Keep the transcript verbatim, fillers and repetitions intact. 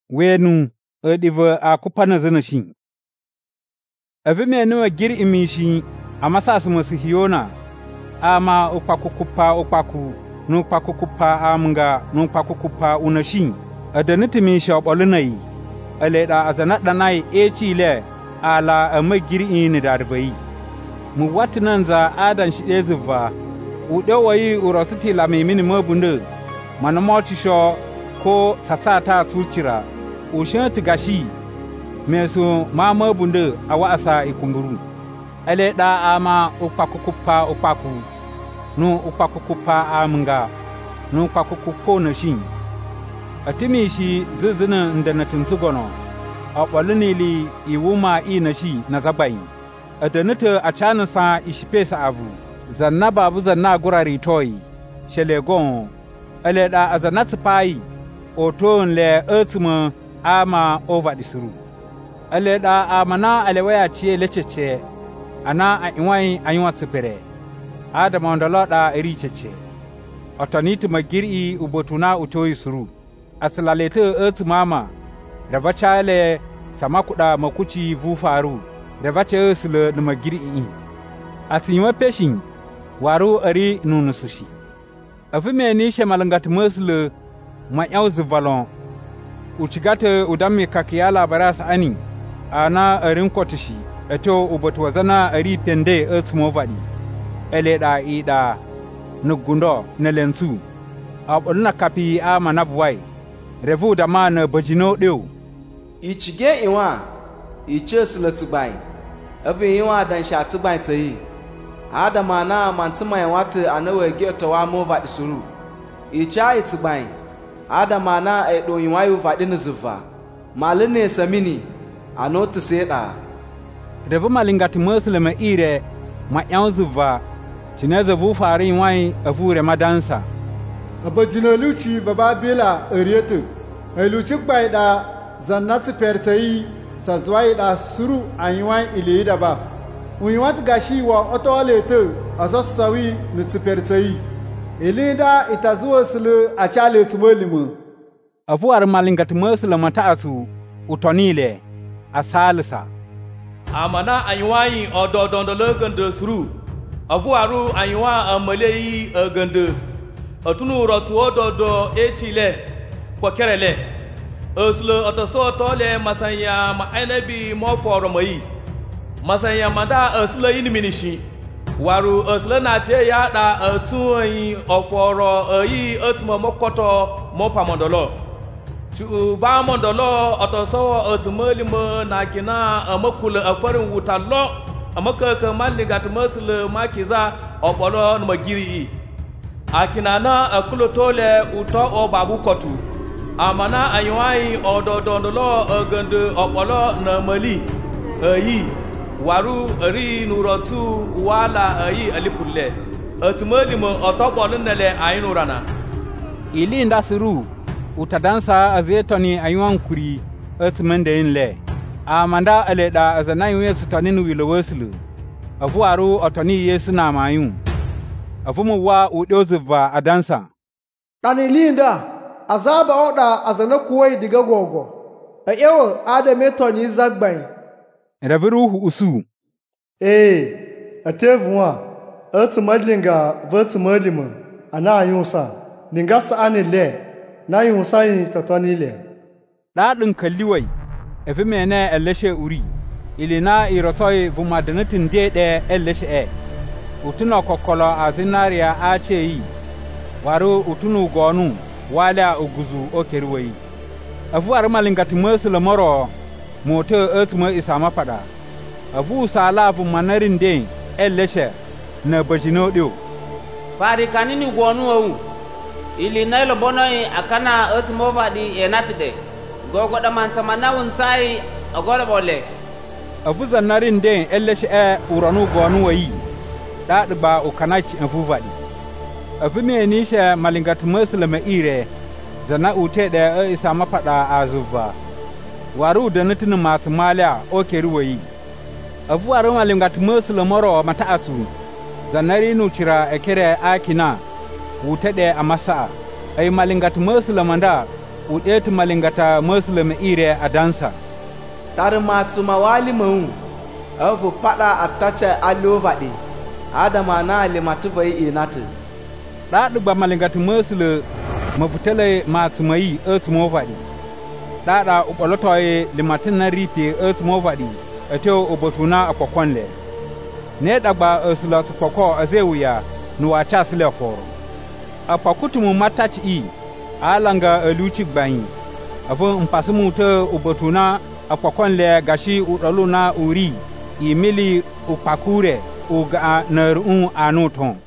wenu ediva a kupana zana shi. Avi menu gir imishi amasas masihiyona ama ukpakukupa ukpaku nukpakukupa amga nukpakukupa unashi adanitimi shabolunai aleda azanat danai echile ala amagir ini darbai mu watnanza adan shidezuva udewayi urositi la mimini mabunde manamochisho ko sasata tsuchira ushin tigashi meso mama bunde awa asa ikunguru ale da ama ukpakukupa ukpaku no ukpakukupa amnga no ukpakukupo na shin atimi shi zizina ndana tunsugono akwalunili iwuma ina shi na zabai adanita achana sa ishipesa avu zanna babu zanna gurari toy shelegon ale da azanat pai oton le earthma ama over disuru ale da amana alewaya ce lecece ana a inwai anywa tsipere adama ondolo da iri cece otoniti magiri ubotuna utoyi suru aslalete earth mama da vachale samakuda makuchi vufaru da vache esle de magiri in atinywa peshin waru ari nunusushi afime ni shemalangat musle ma yauzu valon uchigate udami kakiyala barasa ani ana arin kotishi eto ubotwazana ari pende earthmovadi eleda ida nugundo nelensu abulna kapi ama nabwai revu da mana bajino deu ichige iwa ichesle tubai afi iwa dan sha tubai tayi adama na mantuma yawatu anawe geto wa movadi suru icha itubai adama na edo iwayu fadin zuva maline samini anotu seda revu malingati muslima ire ma yanzuva chineze vu fari wai avure madansa abajina luchi bababela erietu eluchi baida zannati pertai tazwaida suru anywai ilida ba unywat gashi wa otolete asasawi nitipertai ilida itazuwa sulu achale tumolimu avuar malingati muslima taasu utonile asalsa amana anywai ododondolo gande suru avuaru anywa amaleyi agande atunu rotu ododo echile kwakerele oslo otoso tole masanya ma enebi mo foro mai masanya manda oslo iniminishi waru oslo na che ya da atuyi oforo ayi otumo mokoto mo pamondolo chu ba mondolo otoso otumolimo na kina amakula afarin wutalo amaka kamali gat masle makiza obolo no magiri akina na akulo tole uto o babu kotu amana anywai ododondolo agande obolo na mali ayi waru ari nurotu wala ayi alipulle atmolimo otobolo nele ayinurana ili ndasiru utadansa azetoni aywan kuri atmende inle amanda aleda azanayu yesu tonin wiloweslu avuaru otoni yesu na mayun avumu wa udozuva adansa dani linda azaba oda azana kuwai diga gogo a ewo adame toni zagbai raviruhu usu eh atevwa atmadlinga vatmadlima ana ayunsa ningasa anile na yunsa yin totonile dadin kalliwai efi mene eleshe uri ilina irosoi vumadanatin dede eleshe e utuna kokolo azinaria acheyi waru utunu gonu wala uguzu okeriwai afu armalingati musle moro moto etmo isama pada afu sala vu manarin de eleshe na bajino dio fari kanini gonu au ilina ilo bonoi akana etmo vadi enatide gogo da man samana wunsai agora bole abu zannarin den elleshi e uranu gonu wayi dadi ba ukanachi afuvadi abu me ni she malingat muslima ire zana ute da isa mafada azuva waru da nutin matmalia okeri wayi abu waru malingat muslima ro mataatu zanari nu tira ekere akina ute da amasa ay malingat muslima da u ɗeti malingata muslim ire a dansa. Tar matuma wali mau, avu pada atacha alovaɗi, adama na limatu vai inatu. Ɗaɗi ba malingata muslim mafutele matsumayi earth movaɗi. Ɗaɗa uɓolotoye limatin na ripe earth movaɗi, ateo ubotuna akwakonle. Ne ɗagba earth poko azewuya nuwa chasile foro. Apakutumu matachi i, alanga eluchi gbanyi. Afun mpasimu te ubotuna akwakonle gashi uɗoluna uri, imili upakure uga ner un anuton.